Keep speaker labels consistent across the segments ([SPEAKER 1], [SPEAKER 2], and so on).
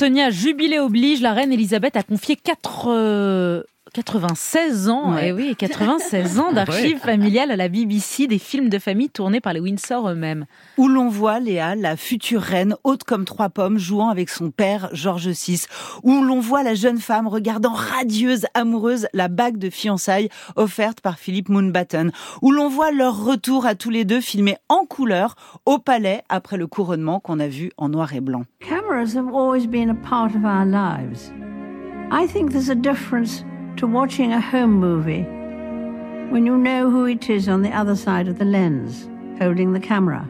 [SPEAKER 1] Sonia, jubilé oblige, la reine Elisabeth a confié 96 ans,
[SPEAKER 2] Ouais.
[SPEAKER 1] et oui, 96 ans d'archives familiales à la BBC, des films de famille tournés par les Windsor eux-mêmes.
[SPEAKER 2] Où l'on voit Léa, la future reine, haute comme 3 pommes, jouant avec son père, George VI. Où l'on voit la jeune femme regardant radieuse, amoureuse, la bague de fiançailles offerte par Philip Mountbatten. Où l'on voit leur retour à tous les deux filmés en couleur au palais après le couronnement qu'on a vu en noir et blanc.
[SPEAKER 3] Cameras have always been a part of our lives. I think there's a difference to watching a home movie when you know who it is on the other side of the lens, holding the camera.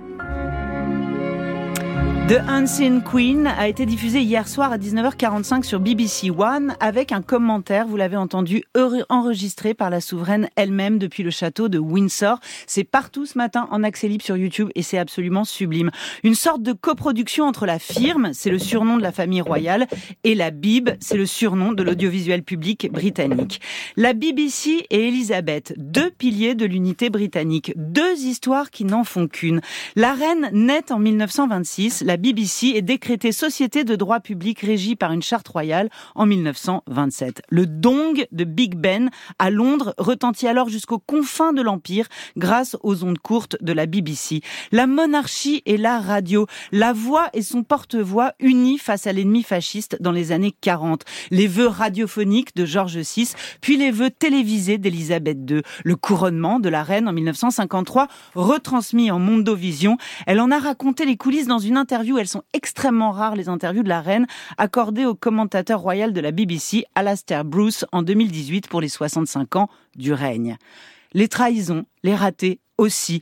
[SPEAKER 2] The Unseen Queen a été diffusé hier soir à 19h45 sur BBC One avec un commentaire, vous l'avez entendu, enregistré par la souveraine elle-même depuis le château de Windsor. C'est partout ce matin en accès libre sur YouTube et c'est absolument sublime. Une sorte de coproduction entre la firme, c'est le surnom de la famille royale, et la Bib, c'est le surnom de l'audiovisuel public britannique. La BBC et Elisabeth, deux piliers de l'unité britannique, deux histoires qui n'en font qu'une. La reine naît en 1926, la BBC est décrétée société de droit public régie par une charte royale en 1927. Le dong de Big Ben à Londres retentit alors jusqu'aux confins de l'Empire grâce aux ondes courtes de la BBC. La monarchie et la radio, la voix et son porte-voix unis face à l'ennemi fasciste dans les années 40. Les vœux radiophoniques de George VI, puis les vœux télévisés d'Elisabeth II. Le couronnement de la reine en 1953, retransmis en Mondovision. Elle en a raconté les coulisses dans une interview. Elles sont extrêmement rares, les interviews de la reine, accordées au commentateur royal de la BBC, Alastair Bruce, en 2018 pour les 65 ans du règne. Les trahisons, les ratés aussi.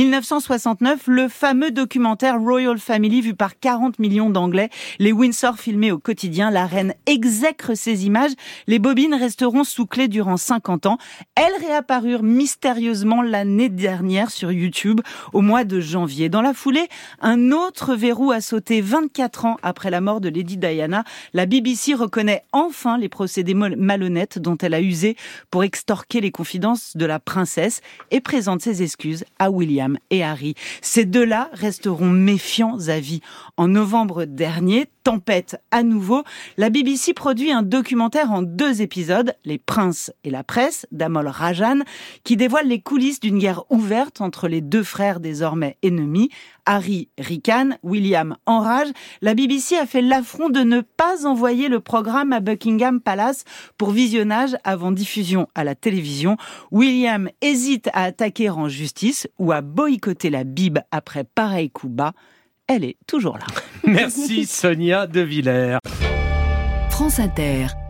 [SPEAKER 2] 1969, le fameux documentaire Royal Family vu par 40 millions d'Anglais. Les Windsor filmés au quotidien. La reine exècre ces images. Les bobines resteront sous clé durant 50 ans. Elles réapparurent mystérieusement l'année dernière sur YouTube au mois de janvier. Dans la foulée, un autre verrou a sauté 24 ans après la mort de Lady Diana. La BBC reconnaît enfin les procédés malhonnêtes dont elle a usé pour extorquer les confidences de la princesse et présente ses excuses à William et Harry. Ces deux-là resteront méfiants à vie. En novembre dernier, tempête à nouveau, la BBC produit un documentaire en 2 épisodes, Les Princes et la Presse, d'Amol Rajan, qui dévoile les coulisses d'une guerre ouverte entre les 2 frères désormais ennemis. Harry ricane, William enrage. La BBC a fait l'affront de ne pas envoyer le programme à Buckingham Palace pour visionnage avant diffusion à la télévision. William hésite à attaquer en justice ou à boycotter la Bib après pareil coup bas. Elle est toujours là.
[SPEAKER 4] Merci Sonia De Villers.
[SPEAKER 5] France Inter.